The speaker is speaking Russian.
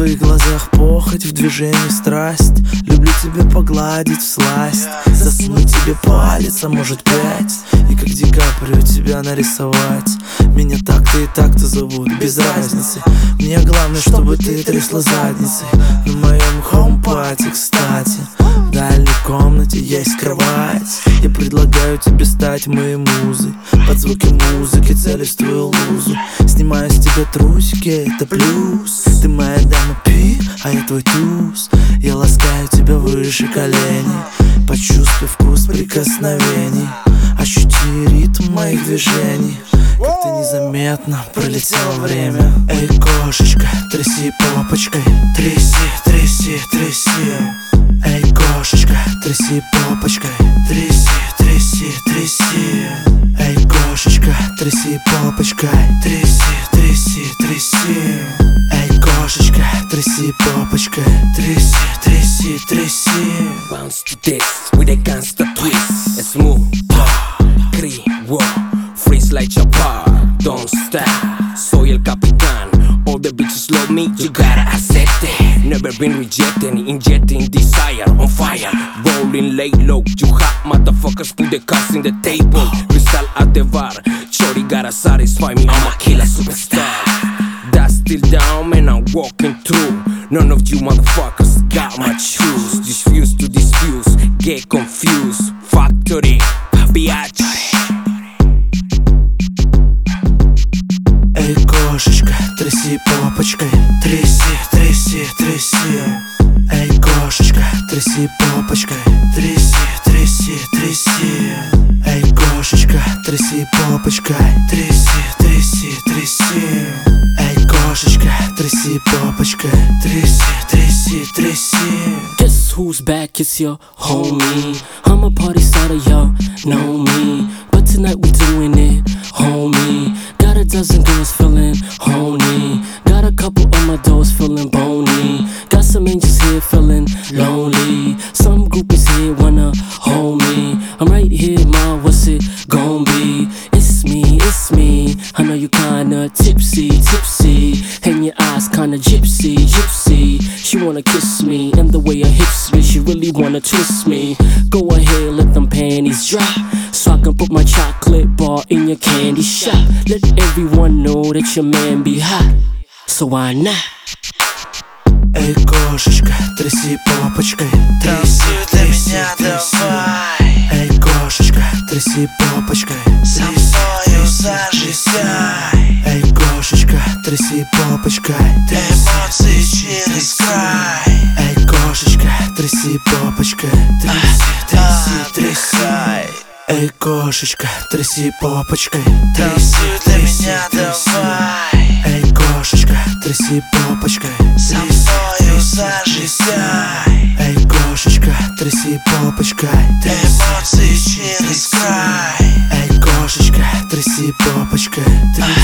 твоих глазах похоть, в движении страсть. Люблю тебя погладить всласть, засунуть тебе палец, а может 5. И как Ди Каприо тебя нарисовать. Меня так-то и так-то зовут, без разницы. Мне главное, чтобы ты трясла задницей на моем хоум-пати, кстати. В дальней комнате есть кровать. Я предлагаю тебе стать моей музой. Под звуки музыки целюсь в твою лузу. Снимаю с тебя трусики, это плюс. Ты моя дама пи, а я твой туз. Я ласкаю тебя выше коленей. Почувствуй вкус прикосновений. Ощути ритм моих движений. Как-то незаметно пролетело время. Эй, кошечка, тряси попочкой. Тряси, тряси, тряси. Эй, кошечка, тряси попочкой. Тряси, тряси, тряси. Эй, кошечка, тряси попочкой. Тряси, тряси, тряси. Эй, кошечка, тряси попочкой. Тряси, тряси, тряси. Bounce to this with a gangster twist. A smooth Cree, wow, freeze like Chopper. Don't stop, soy el capitán. All the bitches love me, you gotta accept it. Never been rejected, injecting desire on fire. Rolling lay low, you hot motherfuckers put the cards in the table. Crystal at the bar, shorty gotta satisfy me, I'm a killer superstar. That's still down, man, I'm walking through. None of you motherfuckers got my shoes. Diffuse to diffuse, get confused. Factory, biatch. Эй, кошечка, тряси попочкой. Тряси, тряси, тряси. Эй, кошечка, тряси попочкой. Тряси, тряси, тряси. Эй, кошечка, тряси попочкой. Тряси, тряси, тряси. Эй, кошечка, тряси попочкой. Тряси, тряси, тряси. Guess who's back? It's your homie. I'm a party starter, y'all know me. But tonight we doing it, homie. Got a dozen girls feeling horny. Got a couple on my doors feeling bony. Got some angels here feeling lonely. Some groupies here wanna hold me. I'm right here, ma, what's it gon' be? It's me, it's me. I know you kinda tipsy, tipsy. And your eyes kinda gypsy, gypsy. She wanna kiss me, and the way her hips spin, she really wanna twist me. Go ahead, let them panties drop, so I can put my chocolate bar in your candy shop. Let everyone know that your man be hot, so why not? Эй, кошечка, тряси попочкой. Тряси, тряси, тряси. Эй, кошечка, тряси попочкой. Со мною зажигай. Эй, кошечка, тряси попочкой. Эмоции через край. Эй, кошечка, тряси попочкой. Тряси, тряси, тряси. Эй, кошечка, тряси попочкой. Тряси, тряси, тряси. Эй, кошечка, тряси попочкой. Со мною зажигай. Эй, кошечка, тряси попочкой. Эмоции через край. Эй, кошечка, тряси попочкой.